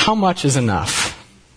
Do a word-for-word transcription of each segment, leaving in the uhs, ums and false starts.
how much is enough?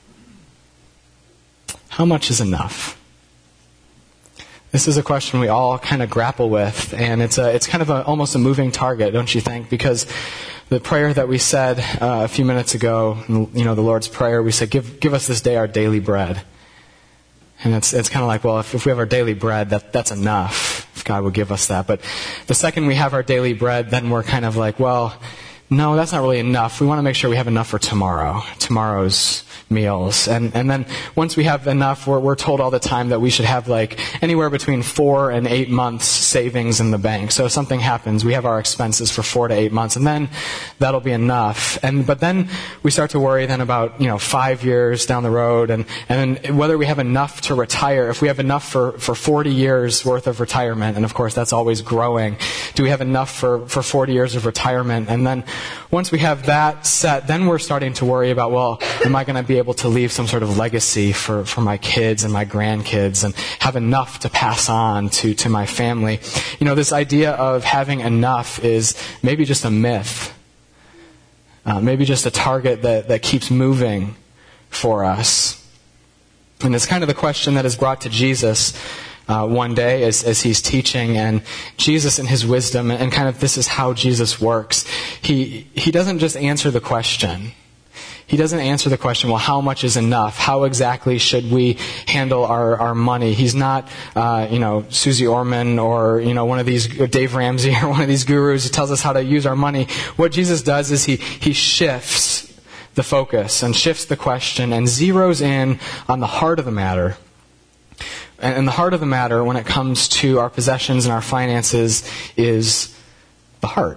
How much is enough? This is a question we all kind of grapple with, and it's a, it's kind of a, almost a moving target, don't you think? Because the prayer that we said uh, a few minutes ago, you know, the Lord's Prayer, we said, give, give us this day our daily bread. And it's it's kind of like, well, if, if we have our daily bread, that that's enough, if God would give us that. But the second we have our daily bread, then we're kind of like, well, no, that's not really enough. We want to make sure we have enough for tomorrow, tomorrow's meals. And and then once we have enough, we're we're told all the time that we should have like anywhere between four and eight months savings in the bank. So if something happens, we have our expenses for four to eight months, and then that'll be enough. And but then we start to worry then about, you know, five years down the road, and and then whether we have enough to retire. If we have enough for for forty years worth of retirement, and of course that's always growing. Do we have enough for for forty years of retirement? And then once we have that set, then we're starting to worry about, well, am I going to be able to leave some sort of legacy for, for my kids and my grandkids and have enough to pass on to, to my family? You know, this idea of having enough is maybe just a myth. Uh, maybe just a target that, that keeps moving for us. And it's kind of the question that is brought to Jesus Uh, one day as, as he's teaching, and Jesus in his wisdom, and kind of this is how Jesus works. He he doesn't just answer the question. He doesn't answer the question, well, how much is enough? How exactly should we handle our, our money? He's not, uh, you know, Susie Orman or, you know, one of these, Dave Ramsey or one of these gurus who tells us how to use our money. What Jesus does is he he shifts the focus and shifts the question and zeroes in on the heart of the matter. And the heart of the matter when it comes to our possessions and our finances is the heart.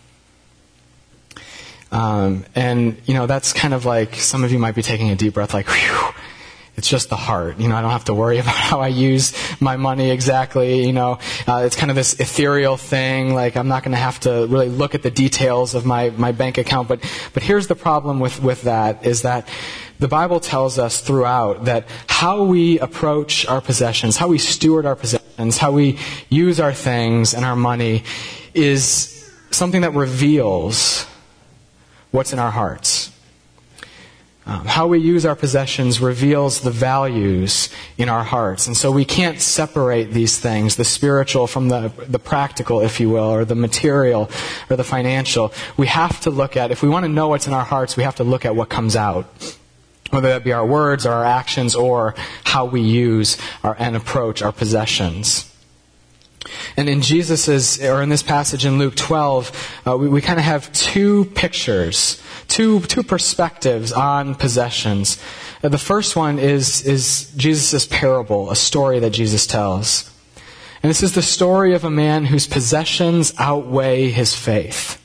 Um, and, you know, that's kind of like, some of you might be taking a deep breath like, whew, it's just the heart. You know, I don't have to worry about how I use my money exactly. You know, uh, it's kind of this ethereal thing. Like, I'm not going to have to really look at the details of my, my bank account. But, but here's the problem with, with that, is that the Bible tells us throughout that how we approach our possessions, how we steward our possessions, how we use our things and our money is something that reveals what's in our hearts. Um, how we use our possessions reveals the values in our hearts. And so we can't separate these things, the spiritual from the, the practical, if you will, or the material or the financial. We have to look at, if we want to know what's in our hearts, we have to look at what comes out. Whether that be our words or our actions or how we use our, and approach our possessions. And in Jesus's, or in this passage in Luke twelve, uh, we, we kind of have two pictures, two two perspectives on possessions. Uh, the first one is is Jesus' parable, a story that Jesus tells. And this is the story of a man whose possessions outweigh his faith.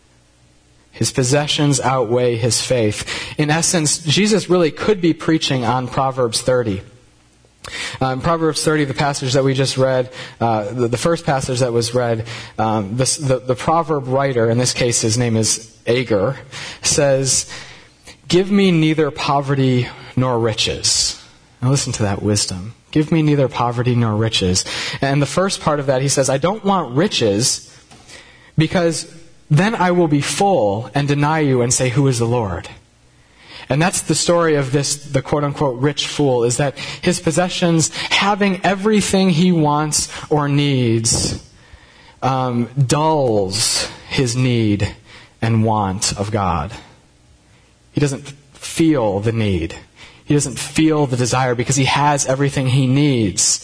His possessions outweigh his faith. In essence, Jesus really could be preaching on Proverbs thirty. Uh, in Proverbs thirty, the passage that we just read, uh, the, the first passage that was read, um, this, the, the proverb writer, in this case his name is Agur, says, "Give me neither poverty nor riches." Now listen to that wisdom. Give me neither poverty nor riches. And the first part of that, he says, I don't want riches because then I will be full and deny you and say, who is the Lord? And that's the story of this, the quote-unquote rich fool, is that his possessions, having everything he wants or needs, um, dulls his need and want of God. He doesn't feel the need. He doesn't feel the desire because he has everything he needs.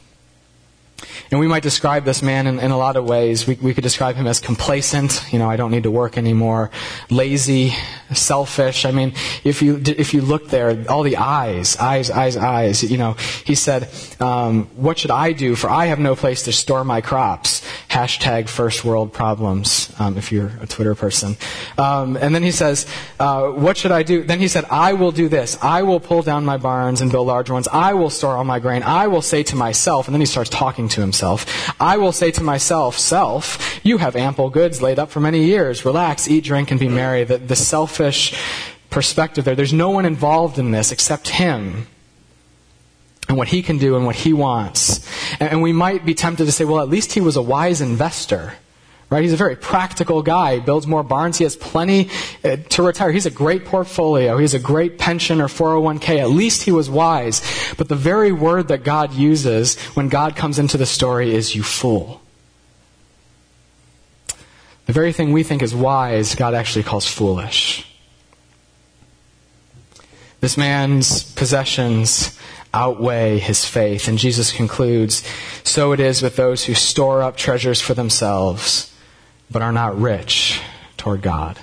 And we might describe this man in, in a lot of ways. We, we could describe him as complacent. You know, I don't need to work anymore. Lazy, selfish. I mean, if you if you look there, all the eyes, eyes, eyes, eyes. You know, he said, um, "What should I do? For I have no place to store my crops." Hashtag first world problems. Um, if you're a Twitter person. Um, and then he says, uh, "What should I do?" Then he said, "I will do this. I will pull down my barns and build large ones. I will store all my grain. I will say to myself," and then he starts talking to himself. "I will say to myself, self, you have ample goods laid up for many years. Relax, eat, drink, and be merry." The, the selfish perspective there. There's no one involved in this except him and what he can do and what he wants. And, and we might be tempted to say, well, at least he was a wise investor, Right? He's a very practical guy. He builds more barns. He has plenty uh, to retire. He's a great portfolio. He has a great pension or four oh one k. At least he was wise. But the very word that God uses when God comes into the story is "you fool." The very thing we think is wise, God actually calls foolish. This man's possessions outweigh his faith. And Jesus concludes, "So it is with those who store up treasures for themselves, but are not rich toward God."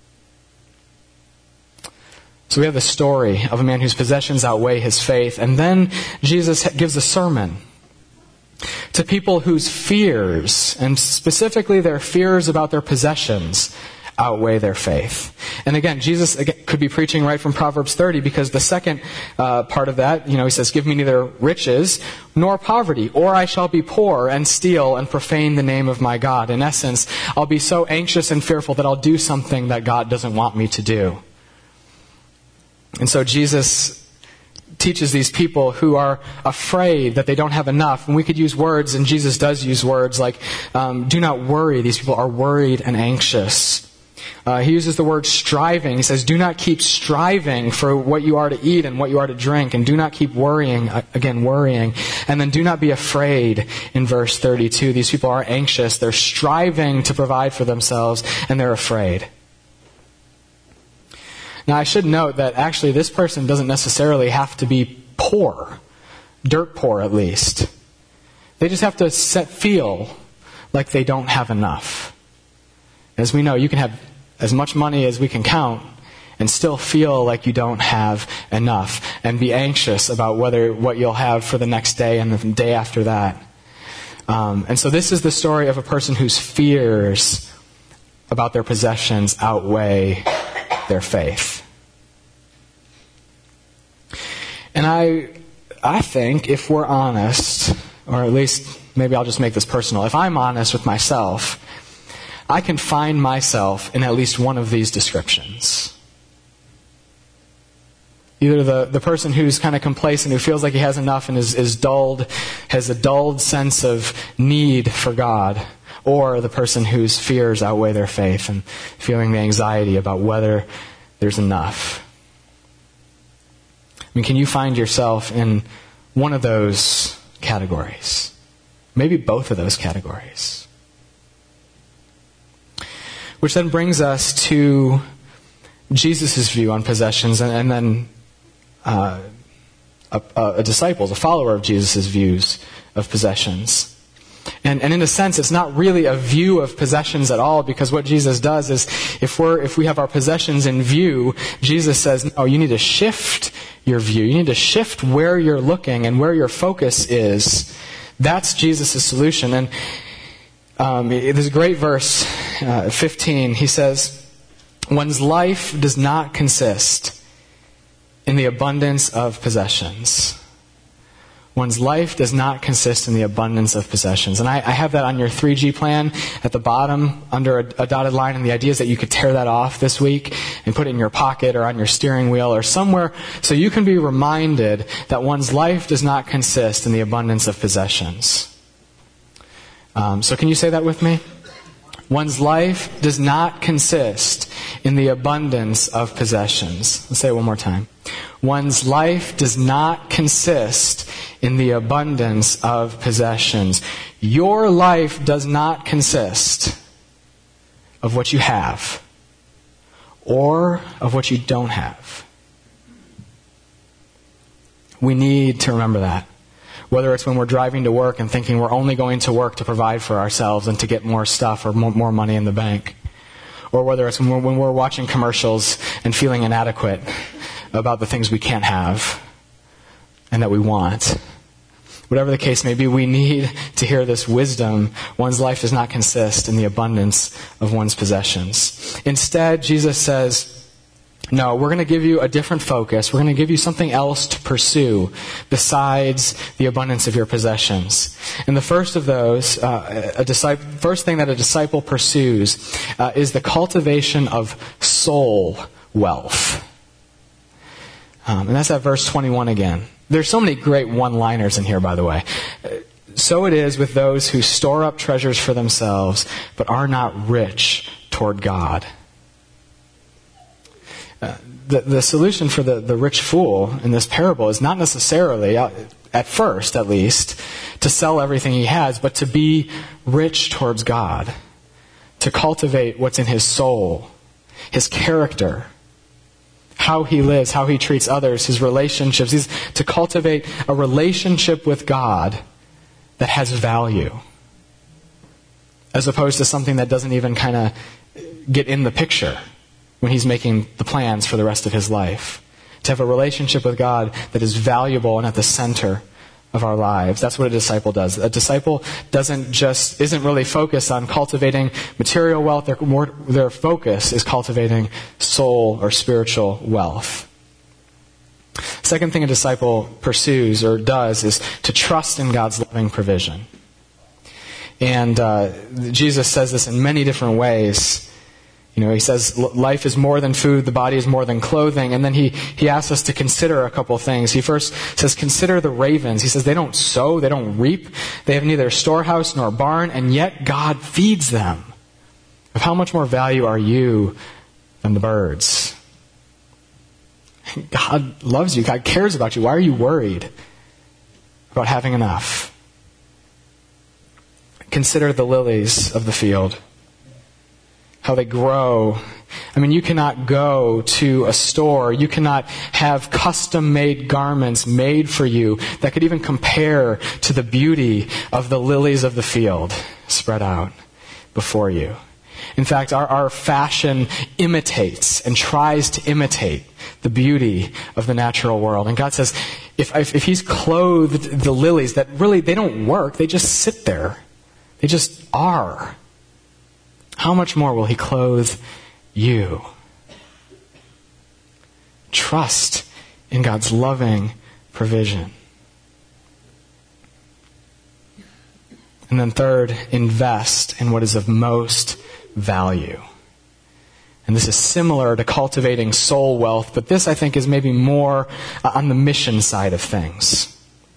So we have the story of a man whose possessions outweigh his faith. And then Jesus gives a sermon to people whose fears, and specifically their fears about their possessions, outweigh their faith. And again, Jesus again, could be preaching right from Proverbs thirty, because the second uh, part of that, you know, he says, "Give me neither riches nor poverty, or I shall be poor and steal and profane the name of my God." In essence, I'll be so anxious and fearful that I'll do something that God doesn't want me to do. And so Jesus teaches these people who are afraid that they don't have enough. And we could use words, and Jesus does use words like, um, do not worry. These people are worried and anxious. Uh, he uses the word striving. He says, do not keep striving for what you are to eat and what you are to drink, and do not keep worrying, again, worrying. And then do not be afraid in verse thirty-two. These people are anxious. They're striving to provide for themselves, and they're afraid. Now, I should note that actually this person doesn't necessarily have to be poor, dirt poor at least. They just have to set, feel like they don't have enough. As we know, you can have as much money as we can count and still feel like you don't have enough, and be anxious about whether what you'll have for the next day and the day after that. Um, and so this is the story of a person whose fears about their possessions outweigh their faith. And I I think if we're honest, or at least maybe I'll just make this personal, if I'm honest with myself, I can find myself in at least one of these descriptions. Either the, the person who's kind of complacent, who feels like he has enough and is, is dulled, has a dulled sense of need for God, or the person whose fears outweigh their faith and feeling the anxiety about whether there's enough. I mean, can you find yourself in one of those categories? Maybe both of those categories. Which then brings us to Jesus' view on possessions, and, and then uh, a, a disciple's, a follower of Jesus' views of possessions. And, and in a sense, it's not really a view of possessions at all, because what Jesus does is, if we're if we have our possessions in view, Jesus says, no, you need to shift your view. You need to shift where you're looking and where your focus is. That's Jesus' solution. And um, there's a great verse, uh, fifteen. He says, one's life does not consist in the abundance of possessions. One's life does not consist in the abundance of possessions. And I, I have that on your three G plan at the bottom under a, a dotted line. And the idea is that you could tear that off this week and put it in your pocket or on your steering wheel or somewhere, so you can be reminded that one's life does not consist in the abundance of possessions. Um, so can you say that with me? One's life does not consist in the abundance of possessions. Let's say it one more time. One's life does not consist in the abundance of possessions. Your life does not consist of what you have or of what you don't have. We need to remember that. Whether it's when we're driving to work and thinking we're only going to work to provide for ourselves and to get more stuff or more, more money in the bank. Or whether it's when we're, when we're watching commercials and feeling inadequate about the things we can't have and that we want. Whatever the case may be, we need to hear this wisdom. One's life does not consist in the abundance of one's possessions. Instead, Jesus says, no, we're going to give you a different focus. We're going to give you something else to pursue besides the abundance of your possessions. And the first of those, uh, a disciple, first thing that a disciple pursues uh, is the cultivation of soul wealth. Um, and that's at verse twenty-one again. There's so many great one-liners in here, by the way. so it is with those who store up treasures for themselves, but are not rich toward God. Uh, the, the solution for the, the rich fool in this parable is not necessarily, uh, at first at least, to sell everything he has, but to be rich towards God, to cultivate what's in his soul, his character, how he lives, how he treats others, his relationships. He's to cultivate a relationship with God that has value, as opposed to something that doesn't even kind of get in the picture when he's making the plans for the rest of his life. To have a relationship with God that is valuable and at the center of our lives. That's what a disciple does. A disciple doesn't just, isn't really focused on cultivating material wealth. Their, more, their focus is cultivating soul or spiritual wealth. Second thing a disciple pursues or does is to trust in God's loving provision. And uh, Jesus says this in many different ways. You know, he says life is more than food, the body is more than clothing. And then he, he asks us to consider a couple things. He first says, consider the ravens. He says they don't sow, they don't reap, they have neither storehouse nor barn, and yet God feeds them. Of how much more value are you than the birds? God loves you. God cares about you. Why are you worried about having enough? Consider the lilies of the field, how they grow. I mean, you cannot go to a store, you cannot have custom-made garments made for you that could even compare to the beauty of the lilies of the field spread out before you. In fact, our, our fashion imitates and tries to imitate the beauty of the natural world. And God says, if, if, if He's clothed the lilies that really, they don't work, they just sit there. They just are. How much more will He clothe you? Trust in God's loving provision. And then third, invest in what is of most value. And this is similar to cultivating soul wealth, but this, I think, is maybe more uh, on the mission side of things.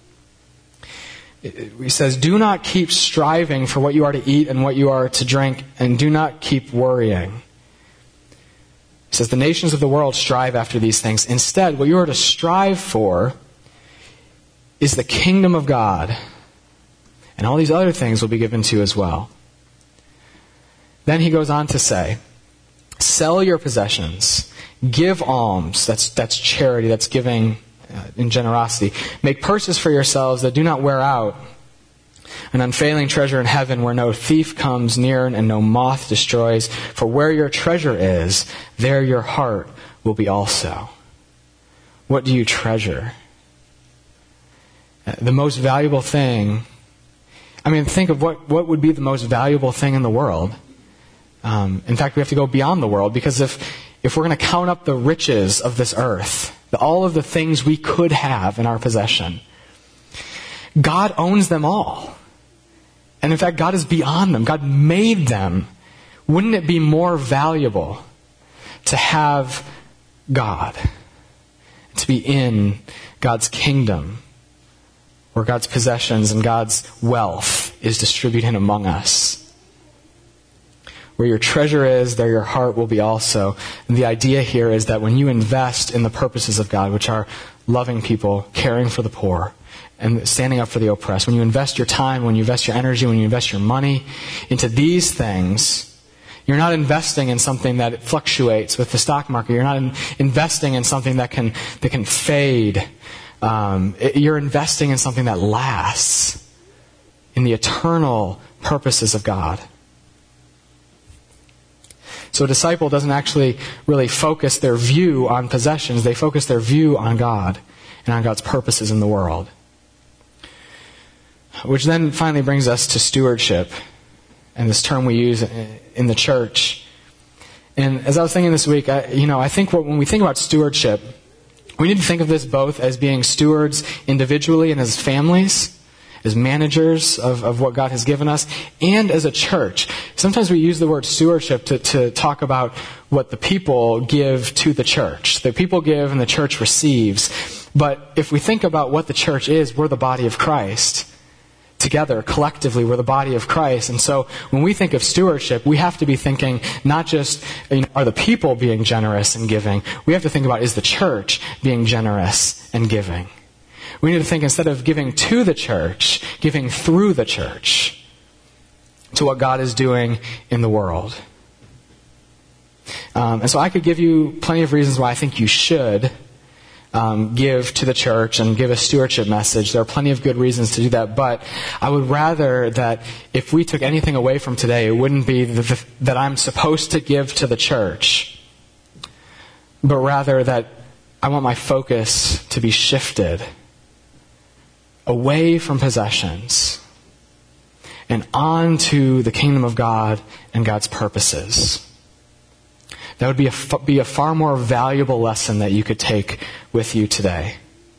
He says, do not keep striving for what you are to eat and what you are to drink, and do not keep worrying. He says, the nations of the world strive after these things. Instead, what you are to strive for is the kingdom of God, and all these other things will be given to you as well. Then he goes on to say, sell your possessions, give alms, that's, that's charity, that's giving uh, in generosity. Make purses for yourselves that do not wear out, an unfailing treasure in heaven where no thief comes near and no moth destroys. For where your treasure is, there your heart will be also. What do you treasure? Uh, the most valuable thing, I mean, think of what, what would be the most valuable thing in the world. Um, in fact, we have to go beyond the world, because if, if we're going to count up the riches of this earth, the, all of the things we could have in our possession, God owns them all. And in fact, God is beyond them. God made them. Wouldn't it be more valuable to have God, to be in God's kingdom, where God's possessions and God's wealth is distributed among us? Where your treasure is, there your heart will be also. And the idea here is that when you invest in the purposes of God, which are loving people, caring for the poor, and standing up for the oppressed, when you invest your time, when you invest your energy, when you invest your money into these things, you're not investing in something that fluctuates with the stock market. You're not in, investing in something that can that can fade. Um, it, you're investing in something that lasts, in the eternal purposes of God. So a disciple doesn't actually really focus their view on possessions. They focus their view on God and on God's purposes in the world. Which then finally brings us to stewardship, and this term we use in the church. And as I was thinking this week, I, you know, I think what, when we think about stewardship, we need to think of this both as being stewards individually and as families, as managers of, of what God has given us, and as a church. Sometimes we use the word stewardship to, to talk about what the people give to the church. The people give and the church receives. But if we think about what the church is, we're the body of Christ. together, collectively, we're the body of Christ. And so when we think of stewardship, we have to be thinking not just, you know, are the people being generous and giving? We have to think about, is the church being generous and giving? We need to think, instead of giving to the church, giving through the church to what God is doing in the world. Um, and so I could give you plenty of reasons why I think you should Um, give to the church and give a stewardship message. There are plenty of good reasons to do that, but I would rather that if we took anything away from today, it wouldn't be the, the, that I'm supposed to give to the church, but rather that I want my focus to be shifted away from possessions and onto the kingdom of God and God's purposes. That would be a, be a far more valuable lesson that you could take with you today.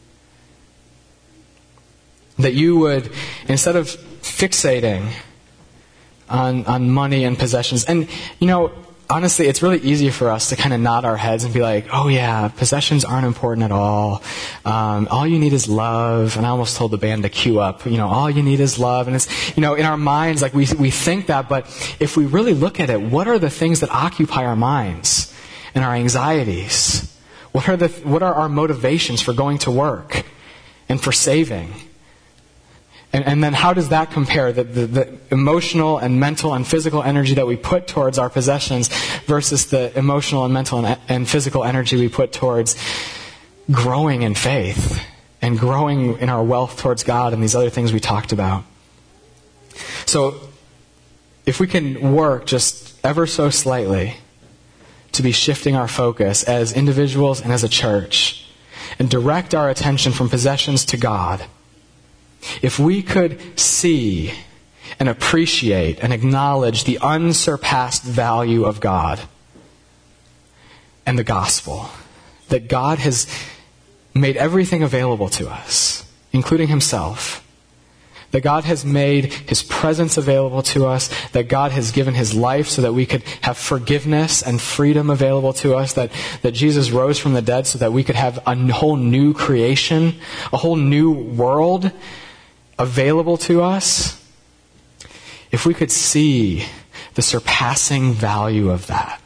That you would, instead of fixating on, on money and possessions, and, you know, honestly, it's really easy for us to kind of nod our heads and be like, oh yeah, possessions aren't important at all. Um, all you need is love. And I almost told the band to cue up, you know, all you need is love. And it's, you know, in our minds, like we, we think that, but if we really look at it, what are the things that occupy our minds and our anxieties? What are the, what are our motivations for going to work and for saving? And, and then how does that compare, the, the, the emotional and mental and physical energy that we put towards our possessions versus the emotional and mental and, and physical energy we put towards growing in faith and growing in our wealth towards God and these other things we talked about? So if we can work just ever so slightly to be shifting our focus as individuals and as a church and direct our attention from possessions to God, if we could see and appreciate and acknowledge the unsurpassed value of God and the gospel, that God has made everything available to us, including Himself, that God has made His presence available to us, that God has given His life so that we could have forgiveness and freedom available to us, that, that Jesus rose from the dead so that we could have a whole new creation, a whole new world available to us. If we could see the surpassing value of that,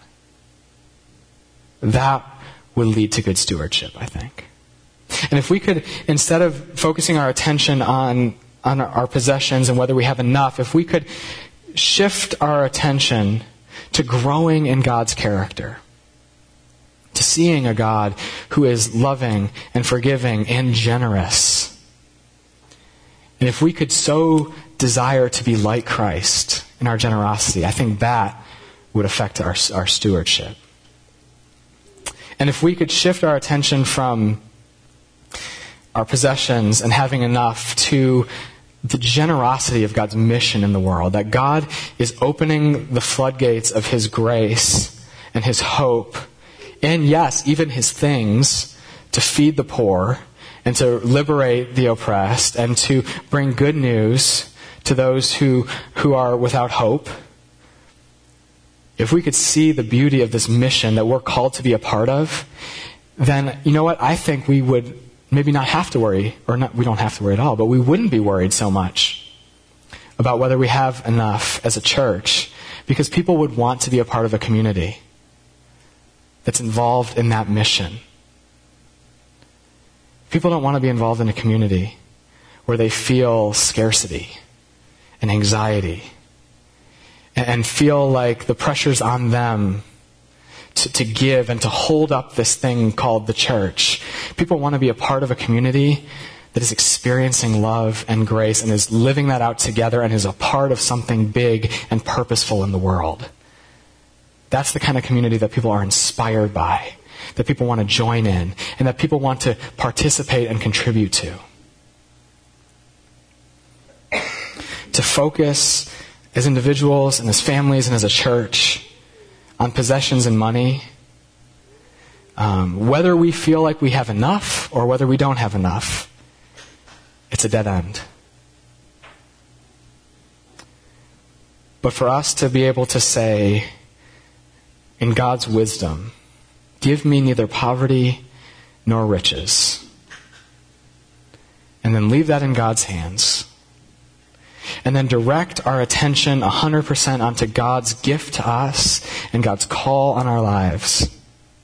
that would lead to good stewardship, I think. And if we could, instead of focusing our attention on, on our possessions and whether we have enough, if we could shift our attention to growing in God's character, to seeing a God who is loving and forgiving and generous. And if we could so desire to be like Christ in our generosity, I think that would affect our, our stewardship. And if we could shift our attention from our possessions and having enough to the generosity of God's mission in the world, that God is opening the floodgates of His grace and His hope, and yes, even His things, to feed the poor and to liberate the oppressed and to bring good news to those who, who are without hope. If we could see the beauty of this mission that we're called to be a part of, then, you know what, I think we would maybe not have to worry, or not, we don't have to worry at all, but we wouldn't be worried so much about whether we have enough as a church, because people would want to be a part of a community that's involved in that mission. People don't want to be involved in a community where they feel scarcity and anxiety and feel like the pressure's on them to, to give and to hold up this thing called the church. People want to be a part of a community that is experiencing love and grace and is living that out together and is a part of something big and purposeful in the world. That's the kind of community that people are inspired by, that people want to join in, and that people want to participate and contribute to. To focus as individuals and as families and as a church on possessions and money, um, whether we feel like we have enough or whether we don't have enough, it's a dead end. But for us to be able to say, in God's wisdom, give me neither poverty nor riches, and then leave that in God's hands, and then direct our attention one hundred percent onto God's gift to us and God's call on our lives,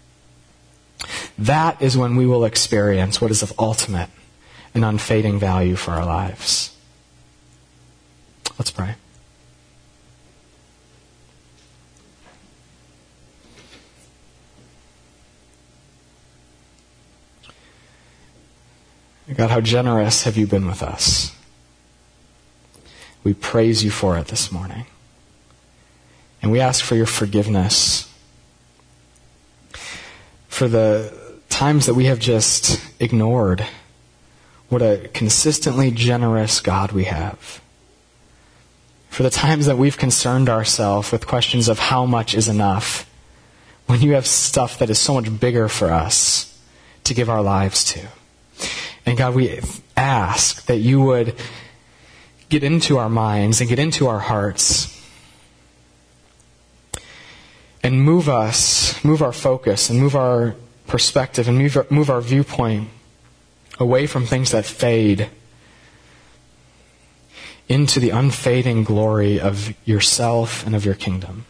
that is when we will experience what is of ultimate and unfading value for our lives. Let's pray. God, how generous have you been with us? We praise you for it this morning. And we ask for your forgiveness for the times that we have just ignored what a consistently generous God we have. For the times that we've concerned ourselves with questions of how much is enough, when you have stuff that is so much bigger for us to give our lives to. And God, we ask that you would get into our minds and get into our hearts and move us, move our focus and move our perspective and move our, move our viewpoint away from things that fade into the unfading glory of yourself and of your kingdom.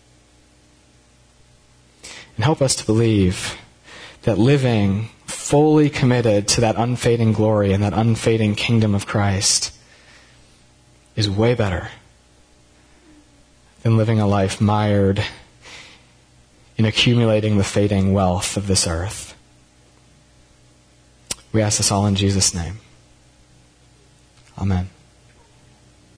And help us to believe that living fully committed to that unfading glory and that unfading kingdom of Christ is way better than living a life mired in accumulating the fading wealth of this earth. We ask this all in Jesus' name. Amen.